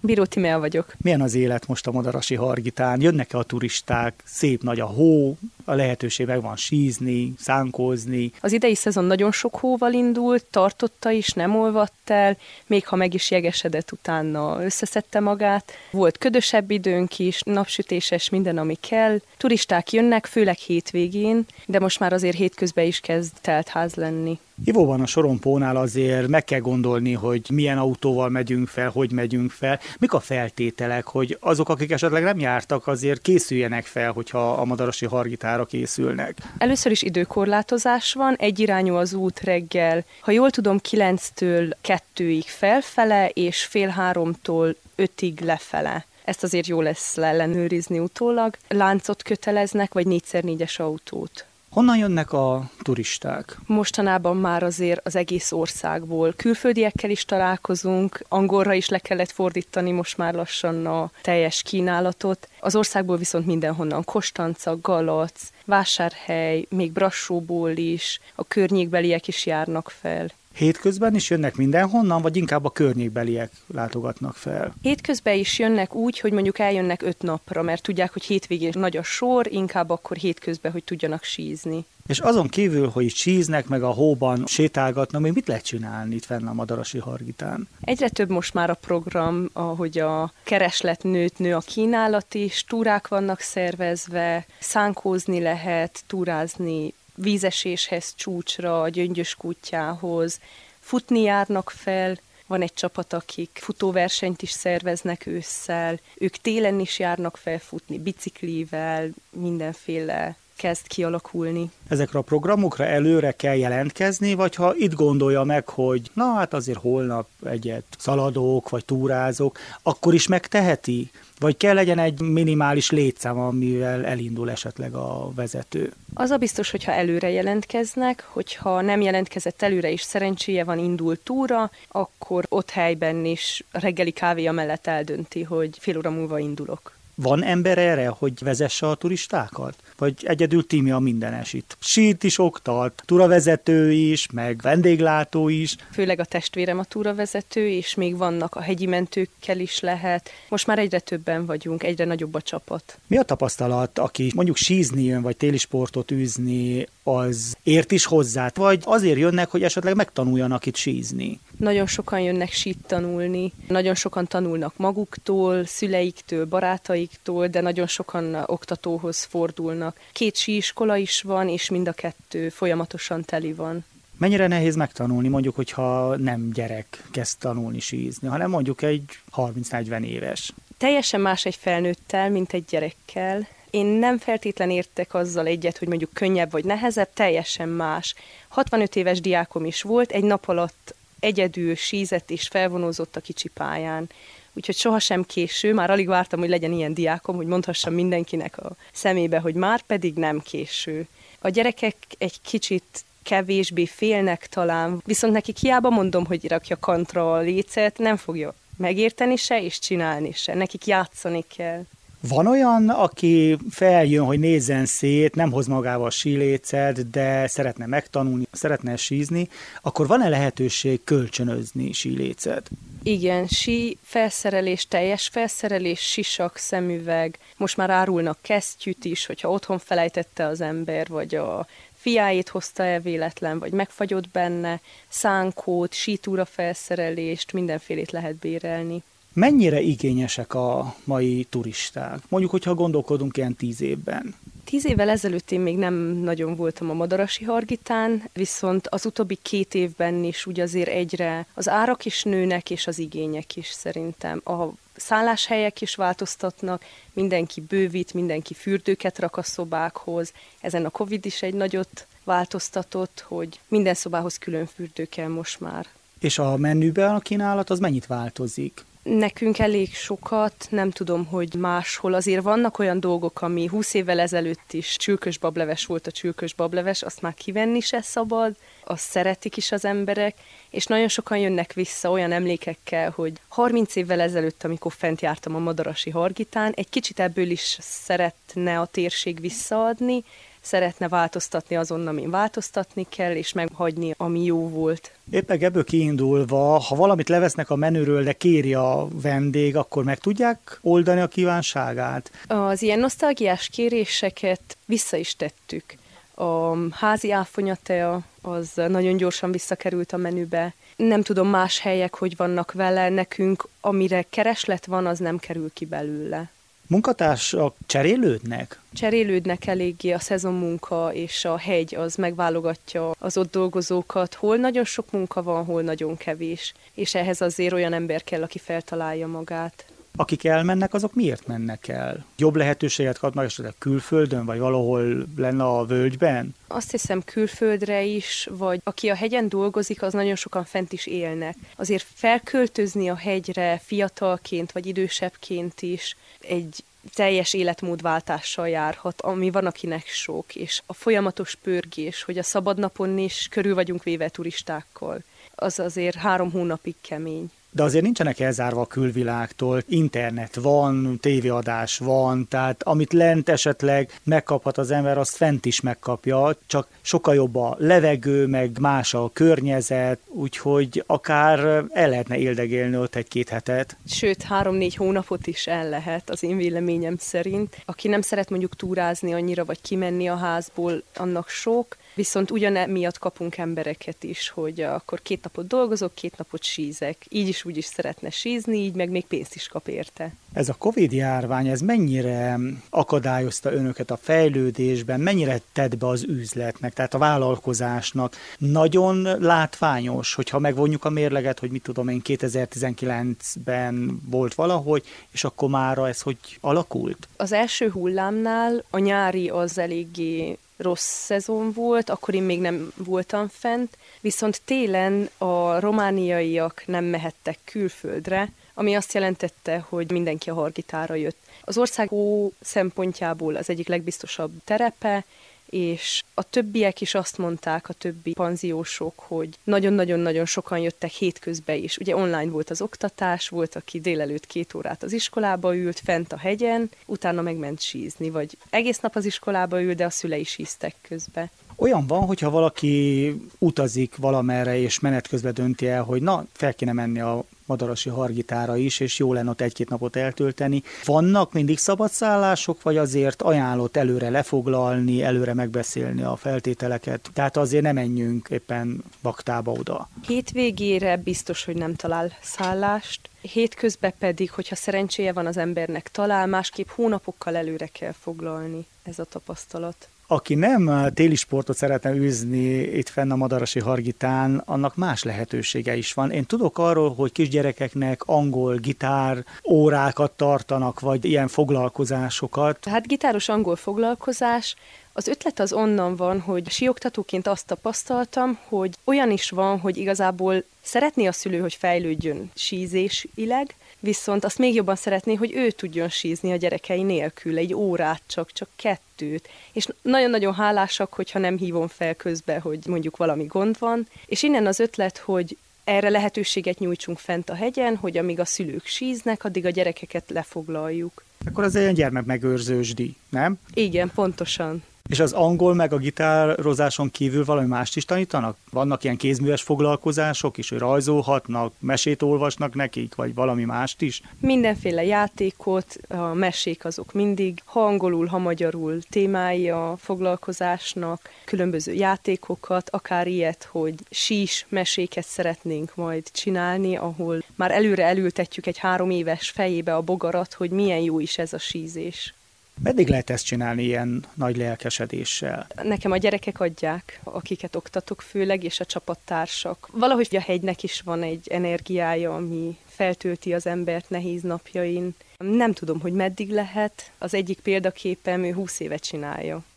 Bíró Tímea vagyok. Milyen az élet most a Madarasi Hargitán? Jönnek-e a turisták? Szép nagy a hó, a lehetőség meg van sízni, szánkózni. Az idei szezon nagyon sok hóval indult, tartotta is, nem olvadt el, még ha meg is jegesedett, utána összeszedte magát. Volt ködösebb időnk is, napsütéses, minden, ami kell. Turisták jönnek, főleg hétvégén, de most már azért hétközben is kezd teltház lenni. Ivóban a Sorompónál azért meg kell gondolni, hogy milyen autóval megyünk fel, hogy megyünk fel. Mik a feltételek, hogy azok, akik esetleg nem jártak, azért készüljenek fel, hogyha a Madarasi Hargitára készülnek? Először is időkorlátozás van, egyirányú az út reggel. Ha jól tudom, 9-től 2-ig felfele, és fél 3-tól 5-ig lefele. Ezt azért jó lesz leellenőrizni utólag. Láncot köteleznek, vagy 4x4-es autót. Honnan jönnek a turisták? Mostanában már azért az egész országból. Külföldiekkel is találkozunk, angolra is le kellett fordítani most már lassan a teljes kínálatot. Az országból viszont mindenhonnan, Konstanca, Galac, Vásárhely, még Brassóból is, a környékbeliek is járnak fel. Hétközben is jönnek mindenhonnan, vagy inkább a környékbeliek látogatnak fel? Hétközben is jönnek úgy, hogy mondjuk eljönnek 5 napra, mert tudják, hogy hétvégén nagy a sor, inkább akkor hétközben, hogy tudjanak sízni. És azon kívül, hogy síznek, meg a hóban sétálgatnak, még mit lehet csinálni itt fenn a Madarasi Hargitán? Egyre több most már a program, ahogy a kereslet nő a kínálat is, túrák vannak szervezve, szánkózni lehet, túrázni vízeséshez, csúcsra, a Gyöngyös kutyához, futni járnak fel, van egy csapat, akik futóversenyt is szerveznek ősszel, ők télen is járnak fel futni, biciklivel, mindenféle kezd kialakulni. Ezekre a programokra előre kell jelentkezni, vagy ha itt gondolja meg, hogy na hát azért holnap egyet szaladok, vagy túrázok, akkor is megteheti? Vagy kell legyen egy minimális létszám, amivel elindul esetleg a vezető? Az a biztos, hogyha előre jelentkeznek, hogyha nem jelentkezett előre is szerencséje van, indul túra, akkor ott helyben is reggeli kávéja mellett eldönti, hogy fél óra múlva indulok. Van ember erre, hogy vezesse a turistákat? Vagy egyedül Tímea mindenes itt? Sít is oktat, túravezető is, meg vendéglátó is. Főleg a testvérem a túravezető, és még vannak a hegyi mentőkkel is lehet. Most már egyre többen vagyunk, egyre nagyobb a csapat. Mi a tapasztalat, aki mondjuk sízni jön, vagy téli sportot űzni, az ért is hozzá? Vagy azért jönnek, hogy esetleg megtanuljanak itt sízni? Nagyon sokan jönnek sít tanulni, nagyon sokan tanulnak maguktól, szüleiktől, barátaiktól, de nagyon sokan oktatóhoz fordulnak. 2 síiskola is van, és mind a 2 folyamatosan teli van. Mennyire nehéz megtanulni, mondjuk, hogyha nem gyerek kezd tanulni sízni, hanem mondjuk egy 30-40 éves? Teljesen más egy felnőttel, mint egy gyerekkel. Én nem feltétlen értek azzal egyet, hogy mondjuk könnyebb vagy nehezebb, teljesen más. 65 éves diákom is volt, egy nap alatt egyedül sízett és felvonózott a kicsi pályán. Úgyhogy sohasem késő, már alig vártam, hogy legyen ilyen diákom, hogy mondhassam mindenkinek a szemébe, hogy már pedig nem késő. A gyerekek egy kicsit kevésbé félnek talán, viszont nekik hiába mondom, hogy rakja kantra a lécet, nem fogja megérteni se és csinálni se. Nekik játszani kell. Van olyan, aki feljön, hogy nézzen szét, nem hoz magával sílécet, de szeretne megtanulni, szeretne sízni, akkor van-e lehetőség kölcsönözni sílécet? Igen, sí felszerelés, teljes felszerelés, sisak, szemüveg, most már árulnak kesztyűt is, hogyha otthon felejtette az ember, vagy a fiáét hozta el véletlen, vagy megfagyott benne, szánkót, sítúra felszerelést, mindenfélét lehet bérelni. Mennyire igényesek a mai turisták? Mondjuk, hogyha gondolkodunk ilyen 10 évben. 10 évvel ezelőtt én még nem nagyon voltam a Madarasi Hargitán, viszont az utóbbi 2 évben is úgy azért egyre az árak is nőnek, és az igények is szerintem. A szálláshelyek is változtatnak, mindenki bővít, mindenki fürdőket rak a szobákhoz. Ezen a Covid is egy nagyot változtatott, hogy minden szobához külön fürdő kell most már. És a menüben a kínálat az mennyit változik? Nekünk elég sokat, nem tudom, hogy máshol. Azért vannak olyan dolgok, ami 20 évvel ezelőtt is csülkös bableves volt a csülkös bableves, azt már kivenni se szabad, azt szeretik is az emberek, és nagyon sokan jönnek vissza olyan emlékekkel, hogy 30 évvel ezelőtt, amikor fent jártam a Madarasi Hargitán, egy kicsit ebből is szeretne a térség visszaadni, szeretne változtatni azon, amin változtatni kell, és meghagyni, ami jó volt. Éppen ebből kiindulva, ha valamit levesznek a menüről, de kéri a vendég, akkor meg tudják oldani a kívánságát? Az ilyen nosztalgiás kéréseket vissza is tettük. A házi áfonyatea az nagyon gyorsan visszakerült a menübe. Nem tudom más helyek, hogy vannak vele, nekünk amire kereslet van, az nem kerül ki belőle. Munkatársak cserélődnek? Cserélődnek eléggé, a szezonmunka és a hegy az megválogatja az ott dolgozókat, hol nagyon sok munka van, hol nagyon kevés, és ehhez azért olyan ember kell, aki feltalálja magát. Akik elmennek, azok miért mennek el? Jobb lehetőséget kapnak esetleg külföldön, vagy valahol lenne a völgyben? Azt hiszem külföldre is, vagy aki a hegyen dolgozik, az nagyon sokan fent is élnek. Azért felköltözni a hegyre fiatalként, vagy idősebbként is egy teljes életmódváltással járhat, ami van akinek sok, és a folyamatos pörgés, hogy a szabadnapon is körül vagyunk véve turistákkal, az azért 3 hónapig kemény. De azért nincsenek elzárva a külvilágtól, internet van, tévéadás van, tehát amit lent esetleg megkaphat az ember, azt fent is megkapja, csak sokkal jobb a levegő, meg más a környezet, úgyhogy akár el lehetne éldegélni ott 1-2 hetet. Sőt, 3-4 hónapot is el lehet, az én véleményem szerint. Aki nem szeret mondjuk túrázni annyira, vagy kimenni a házból, annak sok, viszont ugyanemiatt kapunk embereket is, hogy akkor 2 napot dolgozok, 2 napot sízek. Így is úgy is szeretne sízni, így meg még pénzt is kap érte. Ez a Covid-járvány, ez mennyire akadályozta önöket a fejlődésben, mennyire tett be az üzletnek, tehát a vállalkozásnak? Nagyon látványos, hogyha megvonjuk a mérleget, hogy mit tudom én, 2019-ben volt valahogy, és akkor mára ez hogy alakult? Az első hullámnál a nyári az eléggé rossz szezon volt, akkor én még nem voltam fent, viszont télen a romániaiak nem mehettek külföldre, ami azt jelentette, hogy mindenki a Hargitára jött. Az ország szempontjából az egyik legbiztosabb terepe, és a többiek is azt mondták, a többi panziósok, hogy nagyon-nagyon-nagyon sokan jöttek hétközben is. Ugye online volt az oktatás, volt, aki délelőtt 2 órát az iskolába ült, fent a hegyen, utána megment sízni, vagy egész nap az iskolába ül, de a szülei síztek közben. Olyan van, hogyha valaki utazik valamerre, és menet közben dönti el, hogy na, fel kéne menni a Madarasi Hargitára is, és jó lenne ott 1-2 napot eltölteni. Vannak mindig szabadszállások, vagy azért ajánlott előre lefoglalni, előre megbeszélni a feltételeket? Tehát azért nem menjünk éppen baktába oda. Hétvégére biztos, hogy nem talál szállást. Hétközben pedig, hogyha szerencséje van az embernek, talál, másképp hónapokkal előre kell foglalni, ez a tapasztalat. Aki nem téli sportot szeretne űzni itt fenn a Madarasi Hargitán, annak más lehetősége is van. Én tudok arról, hogy kisgyerekeknek angol gitár órákat tartanak, vagy ilyen foglalkozásokat. Hát gitáros angol foglalkozás. Az ötlet az onnan van, hogy síoktatóként azt tapasztaltam, hogy olyan is van, hogy igazából szeretné a szülő, hogy fejlődjön sízésileg, viszont azt még jobban szeretné, hogy ő tudjon sízni a gyerekei nélkül, egy órát csak 2. És nagyon-nagyon hálásak, hogyha nem hívom fel közbe, hogy mondjuk valami gond van. És innen az ötlet, hogy erre lehetőséget nyújtsunk fent a hegyen, hogy amíg a szülők síznek, addig a gyerekeket lefoglaljuk. Akkor ez egy gyermekmegőrzősdi, nem? Igen, pontosan. És az angol meg a gitározáson kívül valami mást is tanítanak? Vannak ilyen kézműves foglalkozások is, hogy rajzolhatnak, mesét olvasnak nekik, vagy valami mást is? Mindenféle játékot, a mesék azok mindig, ha angolul, ha magyarul témái a foglalkozásnak, különböző játékokat, akár ilyet, hogy sís meséket szeretnénk majd csinálni, ahol már előre elültetjük egy 3 éves fejébe a bogarat, hogy milyen jó is ez a sízés. Meddig lehet ezt csinálni ilyen nagy lelkesedéssel? Nekem a gyerekek adják, akiket oktatok főleg, és a csapattársak. Valahogy a hegynek is van egy energiája, ami feltölti az embert nehéz napjain. Nem tudom, hogy meddig lehet. Az egyik példaképem, ő 20 éve csinálja.